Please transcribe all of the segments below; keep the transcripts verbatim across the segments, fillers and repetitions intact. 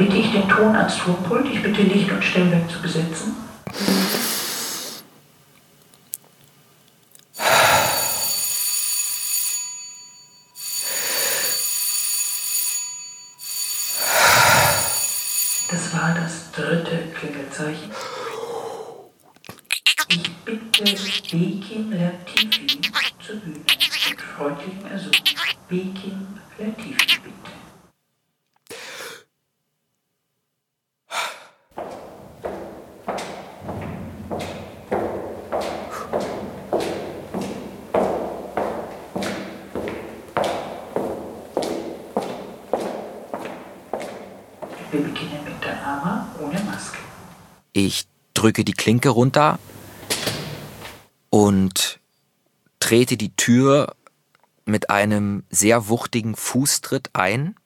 bitte ich den Ton ans Tonpult. Ich bitte Licht und Stellwerk zu besetzen. Das war das dritte Klingelzeichen. Ich bitte Bekim Latifi zur Bühne. Mit freundlichem Ersuch. Bekim Latifi, bitte. Wir beginnen mit der Ama ohne Maske. Ich drücke die Klinke runter und trete die Tür mit einem sehr wuchtigen Fußtritt ein.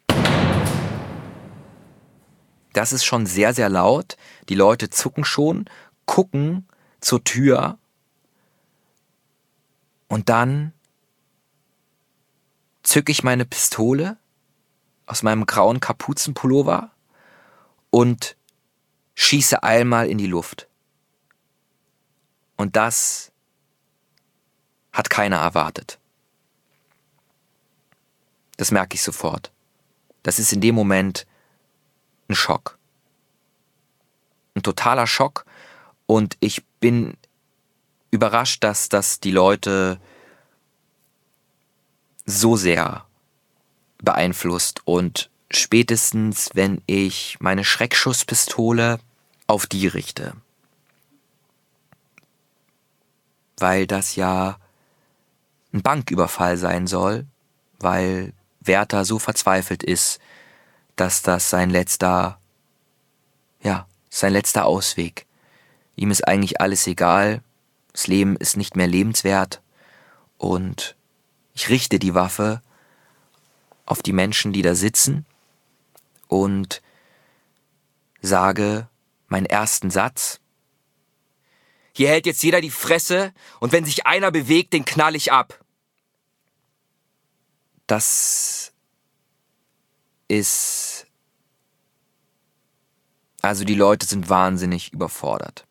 Das ist schon sehr, sehr laut. Die Leute zucken schon, gucken zur Tür und dann zücke ich meine Pistole aus meinem grauen Kapuzenpullover und schieße einmal in die Luft. Und das hat keiner erwartet. Das merke ich sofort. Das ist in dem Moment ein Schock. Ein totaler Schock. Und ich bin überrascht, dass das die Leute so sehr beeinflusst. Und spätestens, wenn ich meine Schreckschusspistole auf die richte, weil das ja ein Banküberfall sein soll, weil Wärter so verzweifelt ist, dass das sein letzter, ja, sein letzter Ausweg. Ihm ist eigentlich alles egal, das Leben ist nicht mehr lebenswert und ich richte die Waffe auf die Menschen, die da sitzen und sage meinen ersten Satz. Hier hält jetzt jeder die Fresse und wenn sich einer bewegt, den knall ich ab. Das ist... Also die Leute sind wahnsinnig überfordert.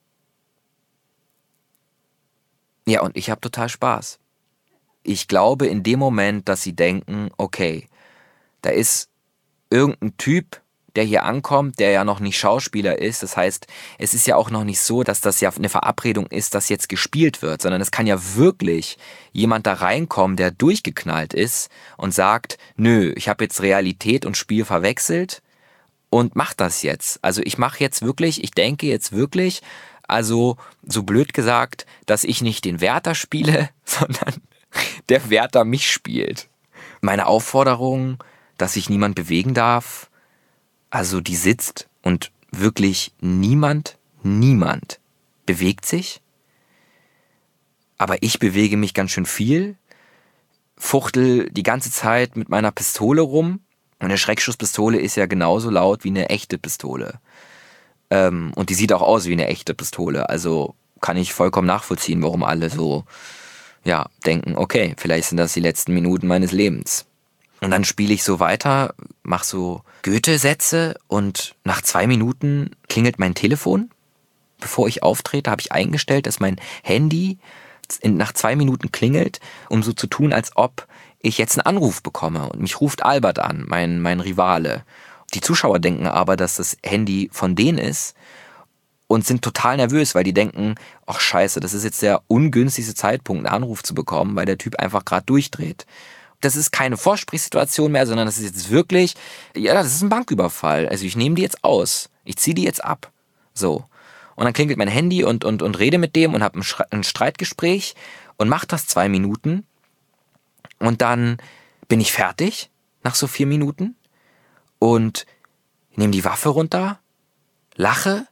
Ja, und ich habe total Spaß. Ich glaube in dem Moment, dass sie denken, okay, da ist irgendein Typ, der hier ankommt, der ja noch nicht Schauspieler ist. Das heißt, es ist ja auch noch nicht so, dass das ja eine Verabredung ist, dass jetzt gespielt wird, sondern es kann ja wirklich jemand da reinkommen, der durchgeknallt ist und sagt, nö, ich habe jetzt Realität und Spiel verwechselt und mach das jetzt. Also ich mache jetzt wirklich, ich denke jetzt wirklich, also so blöd gesagt, dass ich nicht den Wärter spiele, sondern der Wärter mich spielt. Meine Aufforderung, dass sich niemand bewegen darf, also die sitzt und wirklich niemand, niemand bewegt sich. Aber ich bewege mich ganz schön viel, fuchtel die ganze Zeit mit meiner Pistole rum. Und eine Schreckschusspistole ist ja genauso laut wie eine echte Pistole. Ähm, und die sieht auch aus wie eine echte Pistole. Also kann ich vollkommen nachvollziehen, warum alle so ja, denken, okay, vielleicht sind das die letzten Minuten meines Lebens. Und dann spiele ich so weiter, mache so Goethe-Sätze und nach zwei Minuten klingelt mein Telefon. Bevor ich auftrete, habe ich eingestellt, dass mein Handy nach zwei Minuten klingelt, um so zu tun, als ob ich jetzt einen Anruf bekomme. Und mich ruft Albert an, mein, mein Rivale. Die Zuschauer denken aber, dass das Handy von denen ist und sind total nervös, weil die denken, ach scheiße, das ist jetzt der ungünstigste Zeitpunkt, einen Anruf zu bekommen, weil der Typ einfach gerade durchdreht. Das ist keine Vorsprechsituation mehr, sondern das ist jetzt wirklich, ja, das ist ein Banküberfall. Also ich nehme die jetzt aus. Ich ziehe die jetzt ab. So. Und dann klingelt mein Handy und, und, und rede mit dem und habe ein, ein Streitgespräch und mache das zwei Minuten. Und dann bin ich fertig nach so vier Minuten und nehme die Waffe runter, lache,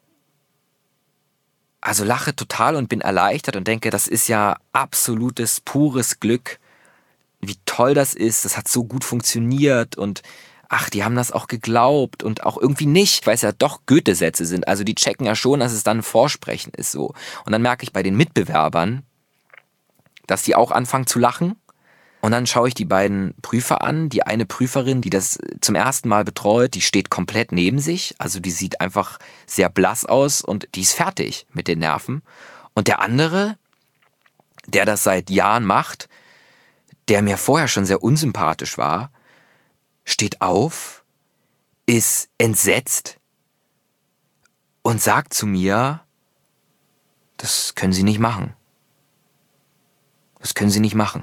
also lache total und bin erleichtert und denke, das ist ja absolutes, pures Glück, wie toll das ist, das hat so gut funktioniert und ach, die haben das auch geglaubt und auch irgendwie nicht, weil es ja doch Goethe-Sätze sind, also die checken ja schon, dass es dann ein Vorsprechen ist so. Und dann merke ich bei den Mitbewerbern, dass die auch anfangen zu lachen Und dann schaue ich die beiden Prüfer an. Die eine Prüferin, die das zum ersten Mal betreut, die steht komplett neben sich. Also die sieht einfach sehr blass aus und die ist fertig mit den Nerven. Und der andere, der das seit Jahren macht, der mir vorher schon sehr unsympathisch war, steht auf, ist entsetzt und sagt zu mir, das können Sie nicht machen. Das können Sie nicht machen.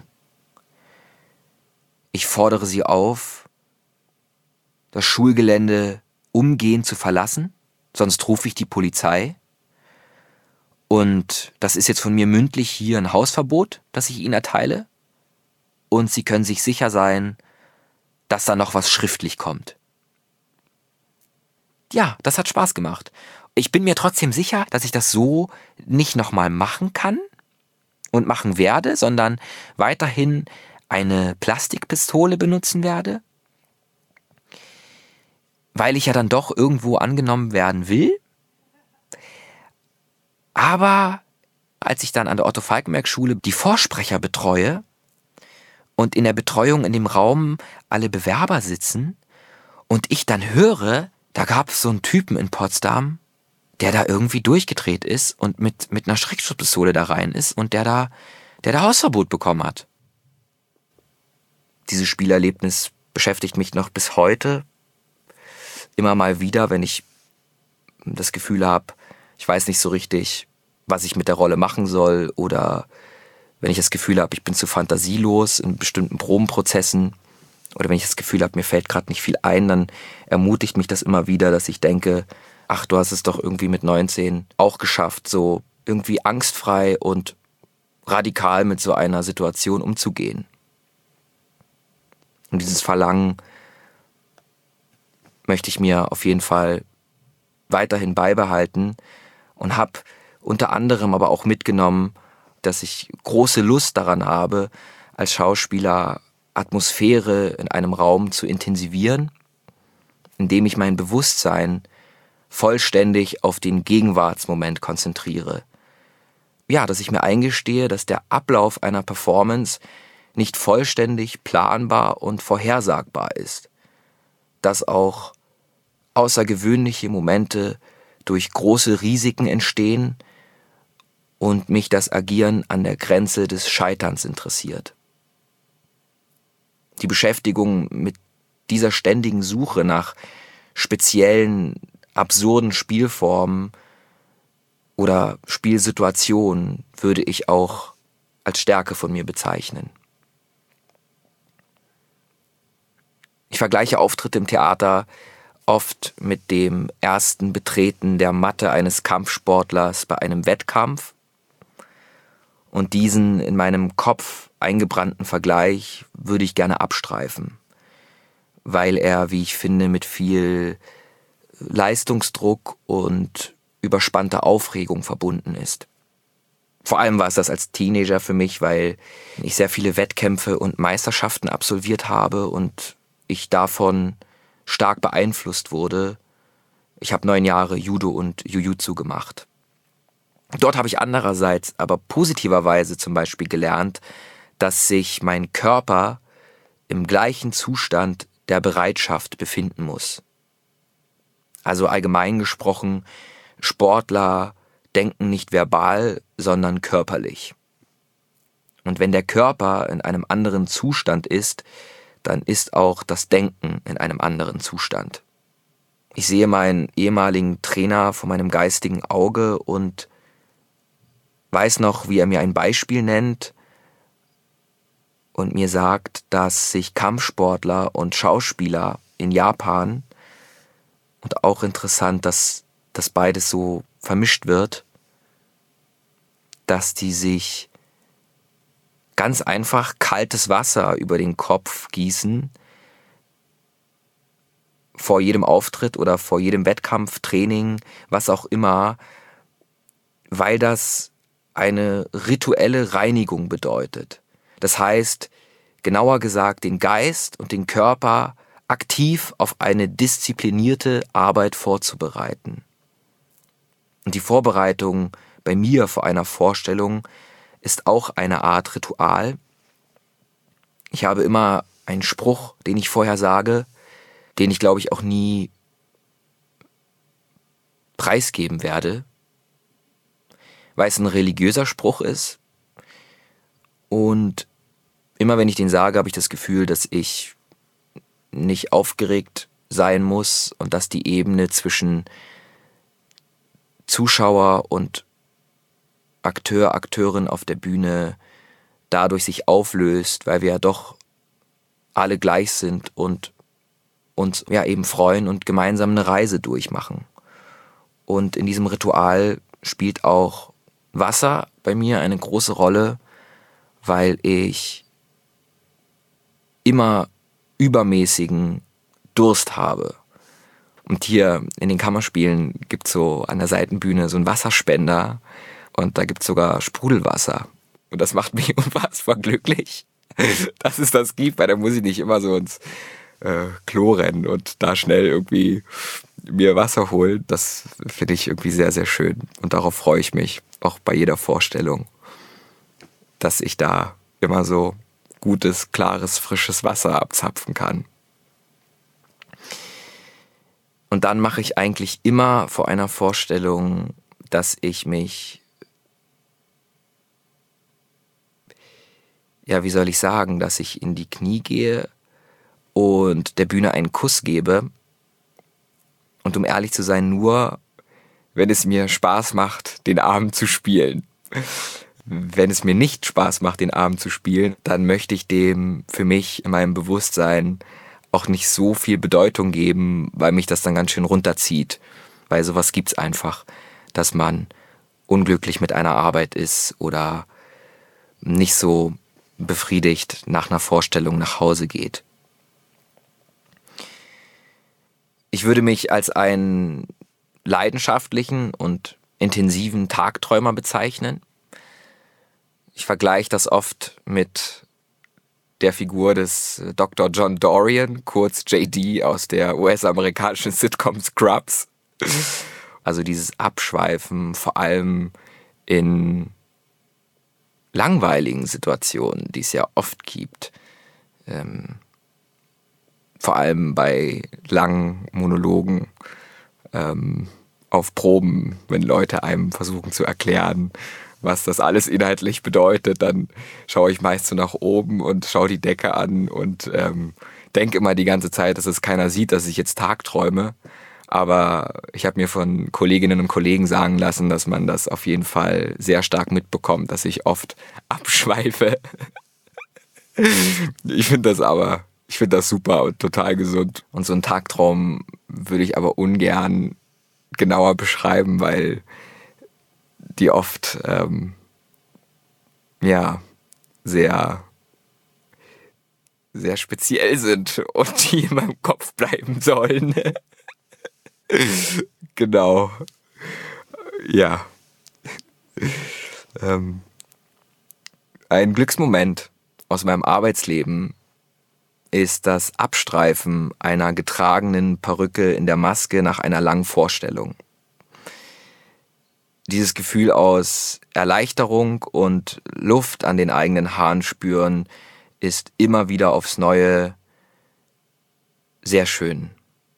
Ich fordere Sie auf, das Schulgelände umgehend zu verlassen, sonst rufe ich die Polizei. Und das ist jetzt von mir mündlich hier ein Hausverbot, das ich Ihnen erteile. Und Sie können sich sicher sein, dass da noch was schriftlich kommt. Ja, das hat Spaß gemacht. Ich bin mir trotzdem sicher, dass ich das so nicht nochmal machen kann und machen werde, sondern weiterhin eine Plastikpistole benutzen werde, weil ich ja dann doch irgendwo angenommen werden will. Aber als ich dann an der Otto-Falckenberg-Schule die Vorsprecher betreue und in der Betreuung in dem Raum alle Bewerber sitzen und ich dann höre, da gab es so einen Typen in Potsdam, der da irgendwie durchgedreht ist und mit, mit einer Schreckschusspistole da rein ist und der da, der da Hausverbot bekommen hat. Dieses Spielerlebnis beschäftigt mich noch bis heute. Immer mal wieder, wenn ich das Gefühl habe, ich weiß nicht so richtig, was ich mit der Rolle machen soll, oder wenn ich das Gefühl habe, ich bin zu fantasielos in bestimmten Probenprozessen, oder wenn ich das Gefühl habe, mir fällt gerade nicht viel ein, dann ermutigt mich das immer wieder, dass ich denke, ach, du hast es doch irgendwie mit neunzehn auch geschafft, so irgendwie angstfrei und radikal mit so einer Situation umzugehen. Und dieses Verlangen möchte ich mir auf jeden Fall weiterhin beibehalten und habe unter anderem aber auch mitgenommen, dass ich große Lust daran habe, als Schauspieler Atmosphäre in einem Raum zu intensivieren, indem ich mein Bewusstsein vollständig auf den Gegenwartsmoment konzentriere. Ja, dass ich mir eingestehe, dass der Ablauf einer Performance nicht vollständig planbar und vorhersagbar ist. Dass auch außergewöhnliche Momente durch große Risiken entstehen und mich das Agieren an der Grenze des Scheiterns interessiert. Die Beschäftigung mit dieser ständigen Suche nach speziellen, absurden Spielformen oder Spielsituationen würde ich auch als Stärke von mir bezeichnen. Ich vergleiche Auftritte im Theater oft mit dem ersten Betreten der Matte eines Kampfsportlers bei einem Wettkampf. Und diesen in meinem Kopf eingebrannten Vergleich würde ich gerne abstreifen, weil er, wie ich finde, mit viel Leistungsdruck und überspannter Aufregung verbunden ist. Vor allem war es das als Teenager für mich, weil ich sehr viele Wettkämpfe und Meisterschaften absolviert habe und ich davon stark beeinflusst wurde. Ich habe neun Jahre Judo und Jujutsu gemacht. Dort habe ich andererseits aber positiverweise zum Beispiel gelernt, dass sich mein Körper im gleichen Zustand der Bereitschaft befinden muss. Also allgemein gesprochen, Sportler denken nicht verbal, sondern körperlich. Und wenn der Körper in einem anderen Zustand ist, dann ist auch das Denken in einem anderen Zustand. Ich sehe meinen ehemaligen Trainer vor meinem geistigen Auge und weiß noch, wie er mir ein Beispiel nennt und mir sagt, dass sich Kampfsportler und Schauspieler in Japan, und auch interessant, dass das beides so vermischt wird, dass die sich ganz einfach kaltes Wasser über den Kopf gießen vor jedem Auftritt oder vor jedem Wettkampf, Training, was auch immer, weil das eine rituelle Reinigung bedeutet. Das heißt, genauer gesagt, den Geist und den Körper aktiv auf eine disziplinierte Arbeit vorzubereiten. Und die Vorbereitung bei mir vor einer Vorstellung ist auch eine Art Ritual. Ich habe immer einen Spruch, den ich vorher sage, den ich, glaube ich, auch nie preisgeben werde, weil es ein religiöser Spruch ist. Und immer wenn ich den sage, habe ich das Gefühl, dass ich nicht aufgeregt sein muss und dass die Ebene zwischen Zuschauer und Akteur, Akteurin auf der Bühne dadurch sich auflöst, weil wir ja doch alle gleich sind und uns ja eben freuen und gemeinsam eine Reise durchmachen. Und in diesem Ritual spielt auch Wasser bei mir eine große Rolle, weil ich immer übermäßigen Durst habe. Und hier in den Kammerspielen gibt es so an der Seitenbühne so einen Wasserspender und da gibt es sogar Sprudelwasser. Und das macht mich unfassbar glücklich, dass es das gibt, weil da muss ich nicht immer so ins äh, Klo rennen und da schnell irgendwie mir Wasser holen. Das finde ich irgendwie sehr, sehr schön. Und darauf freue ich mich, auch bei jeder Vorstellung, dass ich da immer so gutes, klares, frisches Wasser abzapfen kann. Und dann mache ich eigentlich immer vor einer Vorstellung, dass ich mich, ja, wie soll ich sagen, dass ich in die Knie gehe und der Bühne einen Kuss gebe. Und um ehrlich zu sein, nur, wenn es mir Spaß macht, den Abend zu spielen. Wenn es mir nicht Spaß macht, den Abend zu spielen, dann möchte ich dem für mich in meinem Bewusstsein auch nicht so viel Bedeutung geben, weil mich das dann ganz schön runterzieht. Weil sowas gibt's einfach, dass man unglücklich mit einer Arbeit ist oder nicht so befriedigt nach einer Vorstellung nach Hause geht. Ich würde mich als einen leidenschaftlichen und intensiven Tagträumer bezeichnen. Ich vergleiche das oft mit der Figur des Doktor John Dorian, kurz J D aus der U S-amerikanischen Sitcom Scrubs. Also dieses Abschweifen, vor allem in langweiligen Situationen, die es ja oft gibt. Ähm, vor allem bei langen Monologen ähm, auf Proben, wenn Leute einem versuchen zu erklären, was das alles inhaltlich bedeutet, dann schaue ich meist so nach oben und schaue die Decke an und ähm, denke immer die ganze Zeit, dass es keiner sieht, dass ich jetzt tagträume. Aber ich habe mir von Kolleginnen und Kollegen sagen lassen, dass man das auf jeden Fall sehr stark mitbekommt, dass ich oft abschweife. Ich finde das aber, ich finde das super und total gesund. Und so einen Tagtraum würde ich aber ungern genauer beschreiben, weil die oft ähm, ja sehr sehr speziell sind und die in meinem Kopf bleiben sollen. Genau. Ja. ähm, ein Glücksmoment aus meinem Arbeitsleben ist das Abstreifen einer getragenen Perücke in der Maske nach einer langen Vorstellung. Dieses Gefühl aus Erleichterung und Luft an den eigenen Haaren spüren ist immer wieder aufs Neue sehr schön.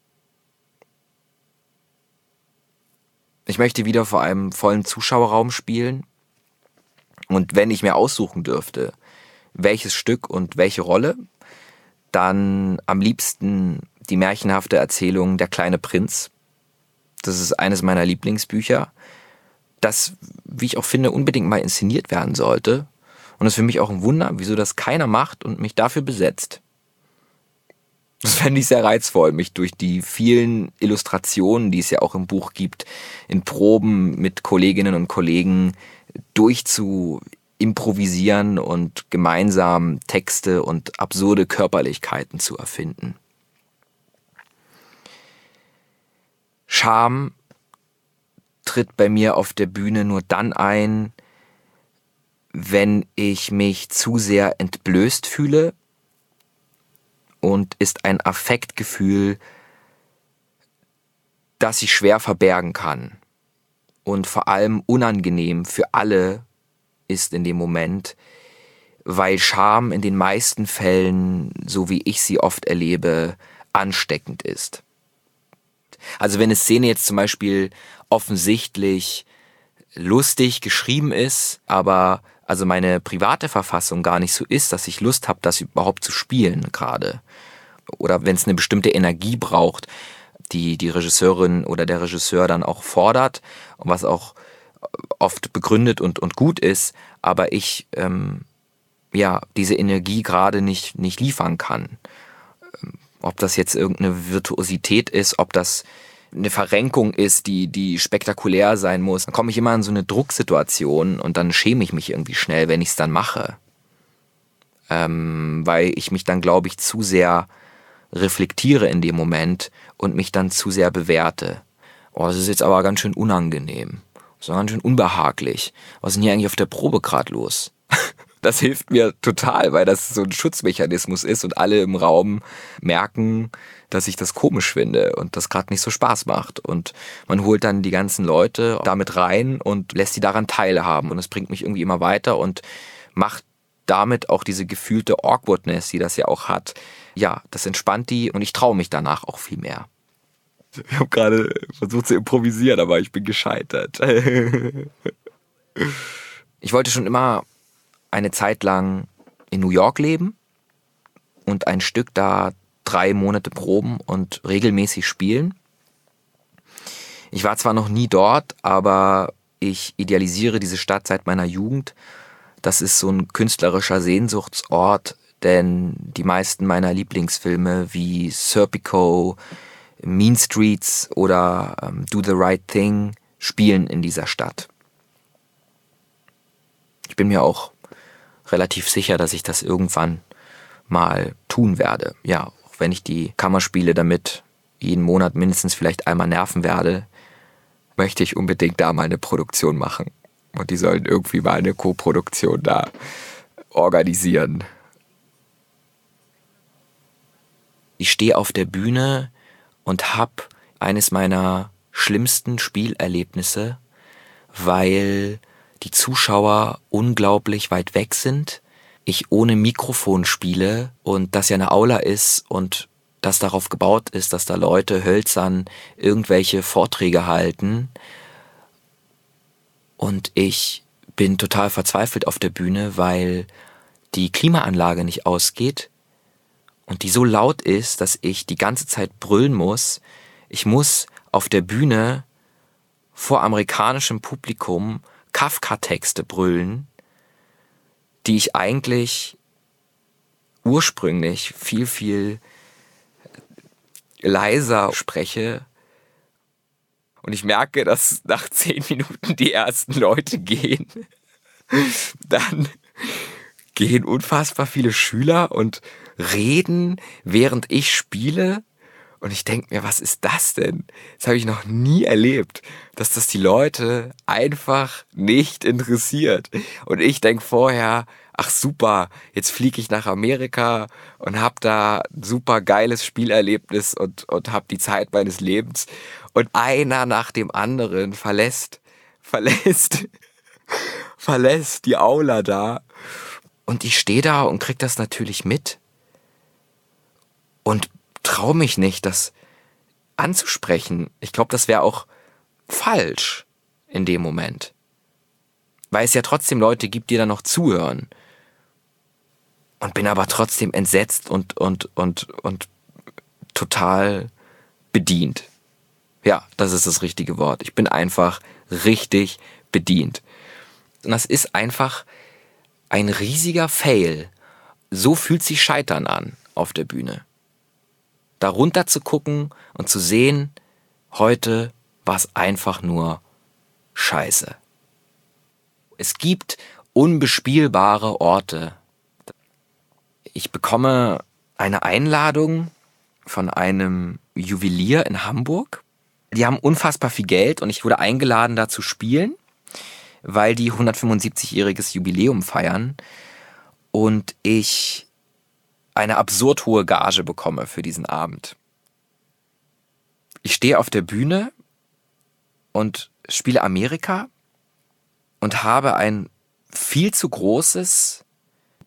Ich möchte wieder vor einem vollen Zuschauerraum spielen und wenn ich mir aussuchen dürfte, welches Stück und welche Rolle, dann am liebsten die märchenhafte Erzählung Der kleine Prinz. Das ist eines meiner Lieblingsbücher, das, wie ich auch finde, unbedingt mal inszeniert werden sollte. Und es ist für mich auch ein Wunder, wieso das keiner macht und mich dafür besetzt. Das fände ich sehr reizvoll, mich durch die vielen Illustrationen, die es ja auch im Buch gibt, in Proben mit Kolleginnen und Kollegen durchzu improvisieren und gemeinsam Texte und absurde Körperlichkeiten zu erfinden. Scham tritt bei mir auf der Bühne nur dann ein, wenn ich mich zu sehr entblößt fühle, und ist ein Affektgefühl, das ich schwer verbergen kann und vor allem unangenehm für alle ist in dem Moment, weil Scham in den meisten Fällen, so wie ich sie oft erlebe, ansteckend ist. Also wenn eine Szene jetzt zum Beispiel offensichtlich lustig geschrieben ist, aber also meine private Verfassung gar nicht so ist, dass ich Lust habe, das überhaupt zu spielen gerade. Oder wenn es eine bestimmte Energie braucht, die die Regisseurin oder der Regisseur dann auch fordert und was auch oft begründet und, und gut ist, aber ich ähm, ja diese Energie gerade nicht, nicht liefern kann. Ob das jetzt irgendeine Virtuosität ist, ob das eine Verrenkung ist, die, die spektakulär sein muss, dann komme ich immer in so eine Drucksituation und dann schäme ich mich irgendwie schnell, wenn ich es dann mache. Ähm, weil ich mich dann, glaube ich, zu sehr reflektiere in dem Moment und mich dann zu sehr bewerte. Oh, das ist jetzt aber ganz schön unangenehm. Das ist ganz schön unbehaglich. Was ist denn hier eigentlich auf der Probe gerade los? Das hilft mir total, weil das so ein Schutzmechanismus ist und alle im Raum merken, dass ich das komisch finde und das gerade nicht so Spaß macht. Und man holt dann die ganzen Leute damit rein und lässt sie daran teilhaben. Und das bringt mich irgendwie immer weiter und macht damit auch diese gefühlte Awkwardness, die das ja auch hat. Ja, das entspannt die und ich traue mich danach auch viel mehr. Ich habe gerade versucht zu improvisieren, aber ich bin gescheitert. Ich wollte schon immer eine Zeit lang in New York leben und ein Stück da drei Monate proben und regelmäßig spielen. Ich war zwar noch nie dort, aber ich idealisiere diese Stadt seit meiner Jugend. Das ist so ein künstlerischer Sehnsuchtsort, denn die meisten meiner Lieblingsfilme wie Serpico, Mean Streets oder ähm, Do the Right Thing spielen in dieser Stadt. Ich bin mir auch relativ sicher, dass ich das irgendwann mal tun werde. Ja, auch wenn ich die Kammerspiele damit jeden Monat mindestens vielleicht einmal nerven werde, möchte ich unbedingt da mal eine Produktion machen. Und die sollen irgendwie mal eine Co-Produktion da organisieren. Ich stehe auf der Bühne und habe eines meiner schlimmsten Spielerlebnisse, weil die Zuschauer unglaublich weit weg sind, ich ohne Mikrofon spiele und das ja eine Aula ist und das darauf gebaut ist, dass da Leute hölzern irgendwelche Vorträge halten und ich bin total verzweifelt auf der Bühne, weil die Klimaanlage nicht ausgeht und die so laut ist, dass ich die ganze Zeit brüllen muss. Ich muss auf der Bühne vor amerikanischem Publikum Kafka-Texte brüllen, die ich eigentlich ursprünglich viel, viel leiser spreche. Und ich merke, dass nach zehn Minuten die ersten Leute gehen. Dann gehen unfassbar viele Schüler und reden, während ich spiele. Und ich denke mir, was ist das denn? Das habe ich noch nie erlebt, dass das die Leute einfach nicht interessiert. Und ich denke vorher, ach super, jetzt fliege ich nach Amerika und habe da ein super geiles Spielerlebnis und, und habe die Zeit meines Lebens. Und einer nach dem anderen verlässt, verlässt, verlässt die Aula da. Und ich stehe da und krieg das natürlich mit. Und traue mich nicht, das anzusprechen. Ich glaube, das wäre auch falsch in dem Moment. Weil es ja trotzdem Leute gibt, die da noch zuhören. Und bin aber trotzdem entsetzt und, und, und, und total bedient. Ja, das ist das richtige Wort. Ich bin einfach richtig bedient. Und das ist einfach ein riesiger Fail. So fühlt sich Scheitern an auf der Bühne. Da runter zu gucken und zu sehen, heute war es einfach nur Scheiße. Es gibt unbespielbare Orte. Ich bekomme eine Einladung von einem Juwelier in Hamburg. Die haben unfassbar viel Geld und ich wurde eingeladen, da zu spielen, weil die hundertfünfundsiebzigjähriges Jubiläum feiern und ich eine absurd hohe Gage bekomme für diesen Abend. Ich stehe auf der Bühne und spiele Amerika und habe ein viel zu großes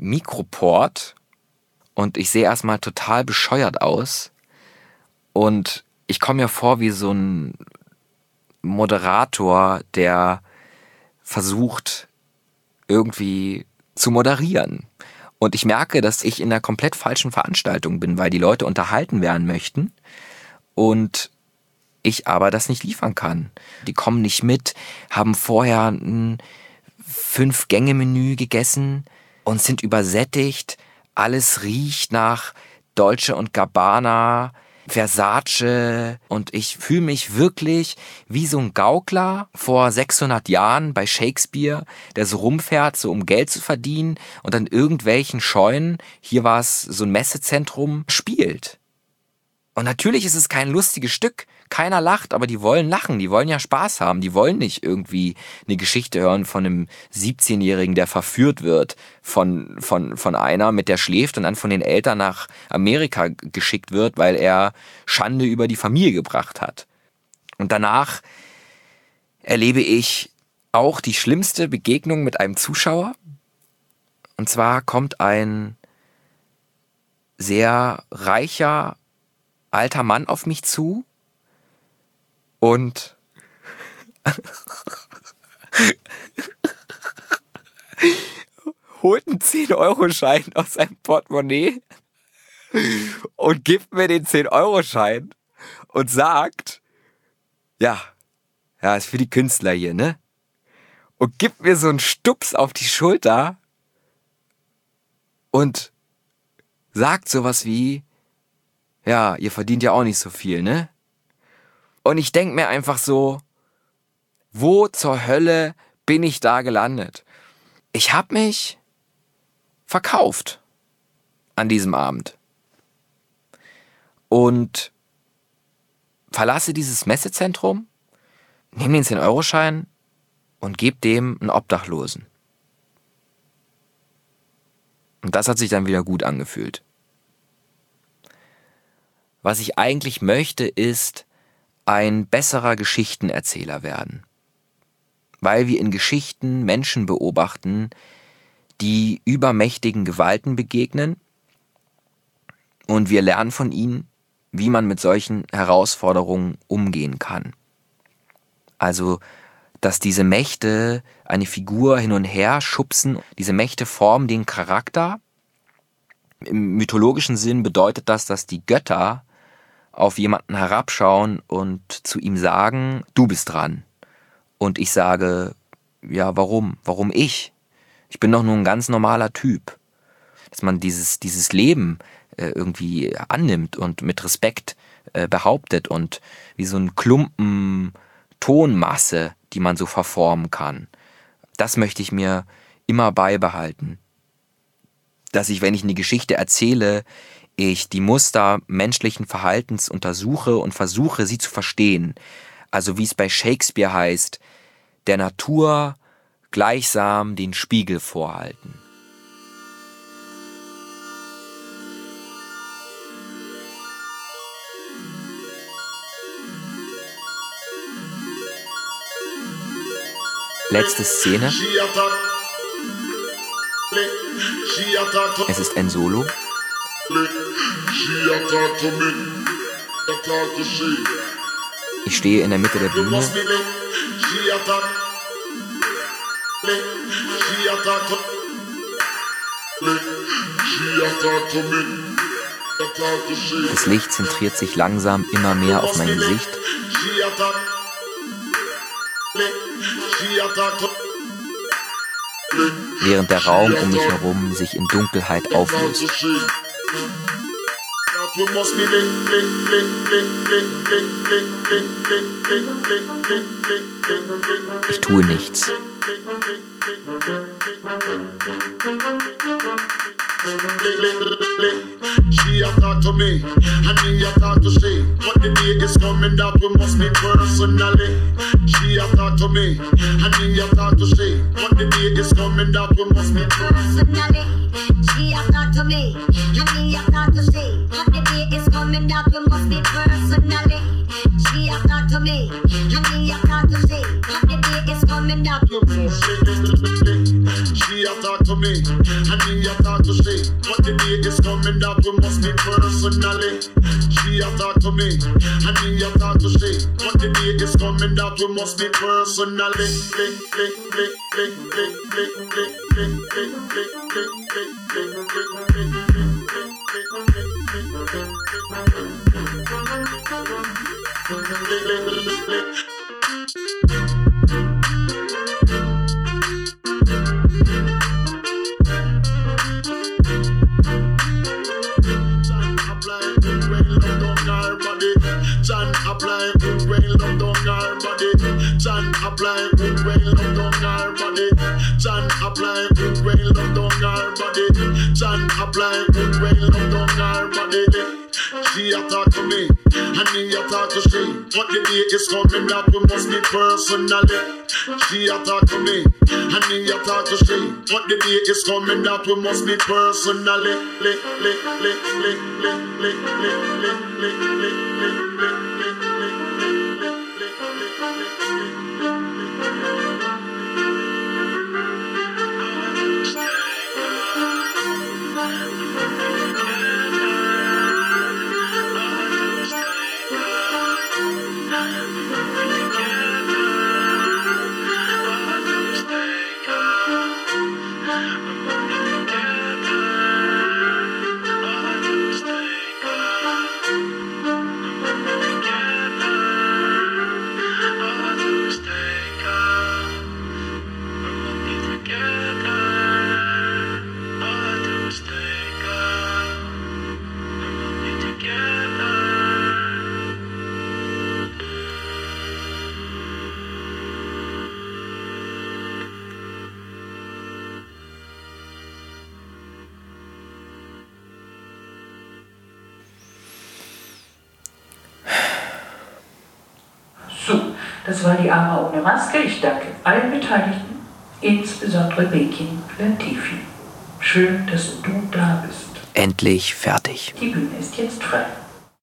Mikroport und ich sehe erstmal total bescheuert aus und ich komme mir vor wie so ein Moderator, der versucht irgendwie zu moderieren. Und ich merke, dass ich in einer komplett falschen Veranstaltung bin, weil die Leute unterhalten werden möchten und ich aber das nicht liefern kann. Die kommen nicht mit, haben vorher ein Fünf-Gänge-Menü gegessen und sind übersättigt. Alles riecht nach Dolce und Gabbana, Versace und ich fühle mich wirklich wie so ein Gaukler vor sechshundert Jahren bei Shakespeare, der so rumfährt, so um Geld zu verdienen und an irgendwelchen Scheunen, hier war es so ein Messezentrum, spielt. Und natürlich ist es kein lustiges Stück, keiner lacht, aber die wollen lachen, die wollen ja Spaß haben, die wollen nicht irgendwie eine Geschichte hören von einem siebzehnjährigen, der verführt wird von, von, von einer, mit der schläft und dann von den Eltern nach Amerika geschickt wird, weil er Schande über die Familie gebracht hat. Und danach erlebe ich auch die schlimmste Begegnung mit einem Zuschauer. Und zwar kommt ein sehr reicher, alter Mann auf mich zu und holt einen zehn-Euro-Schein aus seinem Portemonnaie und gibt mir den zehn-Euro-Schein und sagt, ja, ja, ist für die Künstler hier, ne? Und gibt mir so einen Stups auf die Schulter und sagt sowas wie, ja, ihr verdient ja auch nicht so viel, ne? Und ich denke mir einfach so, wo zur Hölle bin ich da gelandet? Ich habe mich verkauft an diesem Abend und verlasse dieses Messezentrum, nehme den zehn-Euro-Schein und gebe dem einen Obdachlosen. Und das hat sich dann wieder gut angefühlt. Was ich eigentlich möchte, ist ein besserer Geschichtenerzähler werden. Weil wir in Geschichten Menschen beobachten, die übermächtigen Gewalten begegnen und wir lernen von ihnen, wie man mit solchen Herausforderungen umgehen kann. Also, dass diese Mächte eine Figur hin und her schubsen, diese Mächte formen den Charakter. Im mythologischen Sinn bedeutet das, dass die Götter auf jemanden herabschauen und zu ihm sagen, du bist dran. Und ich sage, ja, warum? Warum ich? Ich bin doch nur ein ganz normaler Typ. Dass man dieses, dieses Leben äh, irgendwie annimmt und mit Respekt äh, behauptet und wie so ein Klumpen Tonmasse, die man so verformen kann. Das möchte ich mir immer beibehalten. Dass ich, wenn ich eine Geschichte erzähle, ich die Muster menschlichen Verhaltens untersuche und versuche, sie zu verstehen. Also wie es bei Shakespeare heißt, der Natur gleichsam den Spiegel vorhalten. Letzte Szene. Es ist ein Solo. Ich stehe in der Mitte der Bühne. Das Licht zentriert sich langsam immer mehr auf mein Gesicht. Während der Raum um mich herum sich in Dunkelheit auflöst. Ich tue nichts. She a talk to me, and me a talk to she. But the day is coming that we must meet personally. She a talk to me, and me a talk to she. But the day is coming that we must meet personally. She a talk to me, and me a talk to she. But the day is coming. coming that we must be personally. She a talk to me, and me a talk to she. But the day is coming that we must be. She a talk to me, and me a talk to she. But the day is coming that we must be personally. She a talk to me, and me a talk to she. But the day is coming that we must be personally. John apply good rain love down our body. John apply good rain love down our body. John apply good rain love down our body. John apply good rain love down our body. She a talk to me, and me a talk to she. But the day is coming that we must be personally. She a talk to me, and me a talk to she. But the day is coming that we must be personally. Lick, lick, lick, lick, lick, lick, lick, lick, lick, lick. So, das war die Ama ohne Maske. Ich danke allen Beteiligten, insbesondere Bekim Latifi. Schön, dass du da bist. Endlich fertig. Die Bühne ist jetzt frei.